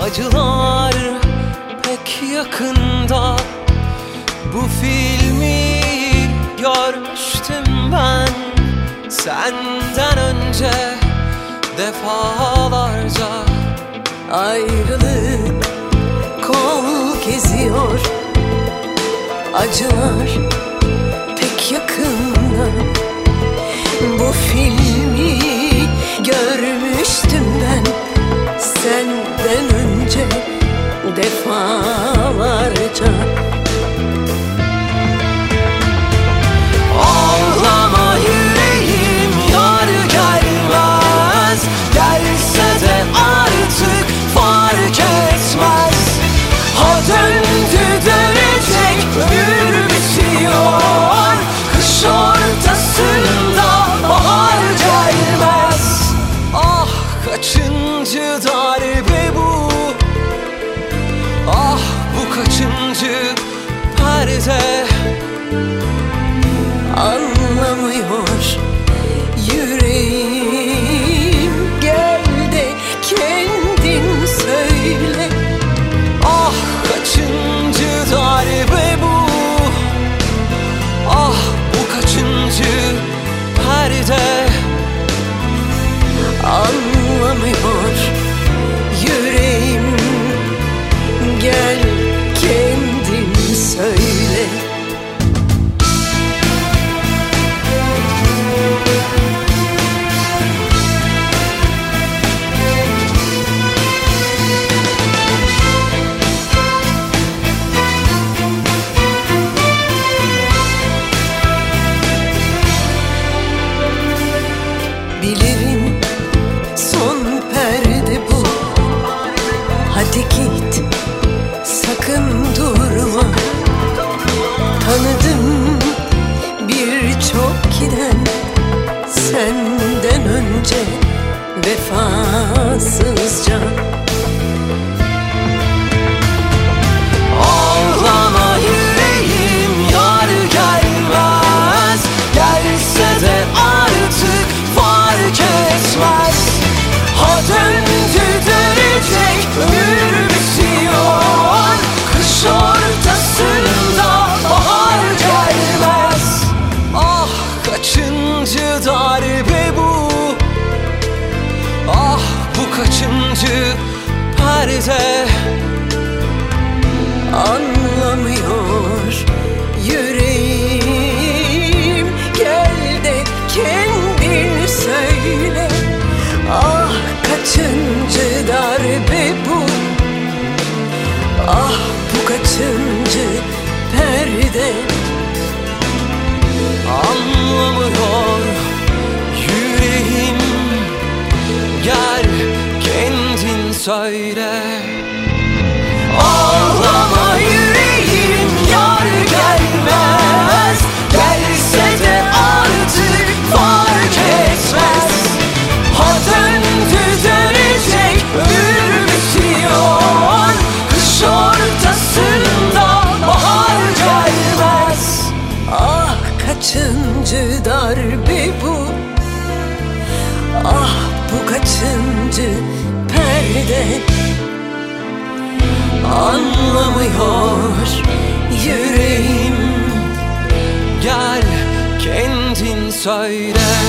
Acılar pek yakında. Bu filmi görmüştüm ben senden önce defalarca. Ayrılık kol geziyor, acılar pek yakında. Bu filmi görmüştüm ben senden önce defalarca. Ağlama yüreğim, yar gelmez. Gelse de artık fark etmez. Ha döndü dönecek, ömür bitiyor. Kış ortasında bahar gelmez. Ah kaçıncı darbe bu? Ah bu kaçıncı perde? Anlamıyor yüreğim, gel de kendin söyle. Ah kaçıncı darbe bu? Ah bu kaçıncı perde? Anlamıyor yüreğim, gel kendin söyle. Bilirim son perde bu. Hadi git, sakın durma. Tanıdım birçok giden senden önce vefasızca. Ağlama yüreğim, yar gelmez. Gelse de artık fark etmez. Ha döndü dönecek, ömür bitiyor. Kış ortasında bahar gelmez. Ah kaçıncı darbe bu? Ah bu kaçıncı perde? Anlamıyor yüreğim, gel de kendin söyle. Ah kaçıncı darbe bu? Ah bu kaçıncı perde? Anlamıyor yüreğim, gel kendin söyle. Ağlama yüreğim, yar gelmez. Gelse de artık fark etmez. Ha döndü dönecek, ömür bitiyor. Kış ortasında bahar gelmez. Ah kaçıncı darbe bu? Ah bu kaçıncı perde? Anlamıyor yüreğim, Gel kendin söyle.